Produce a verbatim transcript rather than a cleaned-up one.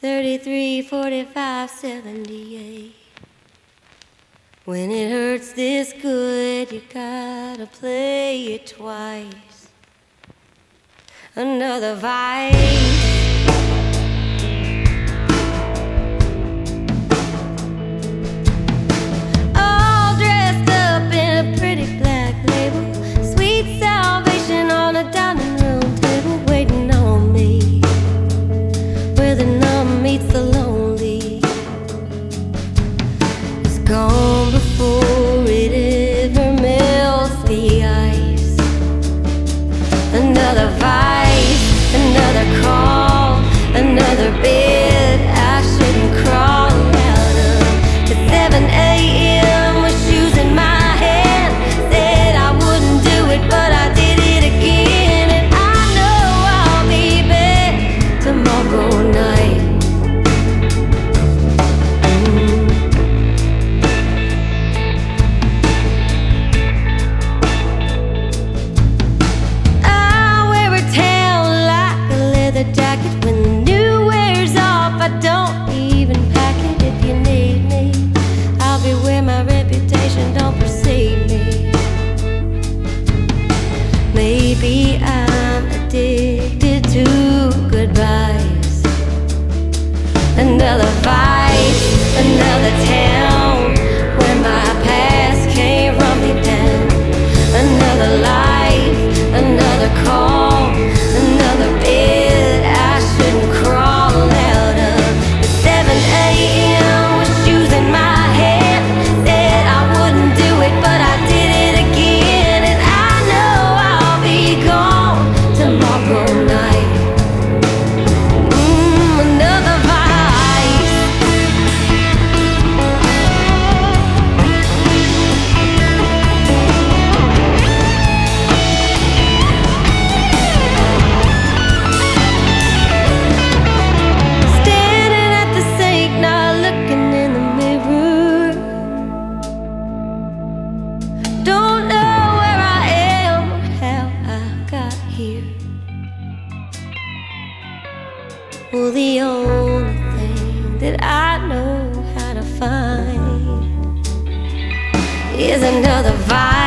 thirty-three, forty-five, seventy-eight. When it hurts this good, you gotta play it twice. Another vice. All dressed up in a pretty black label, sweet salvation on a dining room table, waiting on me, where the numb meets the lonely. It's gone before it ever melts the ice. Another vice, another call, another bed I shouldn't crawl out of. At seven a m with shoes in my hand, said I wouldn't do it, but I did it again. And I know I'll be back tomorrow night. The jacket when the new wears off, I don't even pack it. If you need me, I'll be where my reputation don't precede me. Maybe I'm addicted to goodbyes. Another vice, another town where my past came rumbling down. Another life, another call, another bed I shouldn't crawl out of. At seven a m with shoes in my hand, said I wouldn't do it, but I did it again. And I know I'll be gone tomorrow night. Mm, another vice. Standing at the sink, not looking in the mirror. Don't know where I am or how I got here. Well, the only thing that I know how to find is another vibe.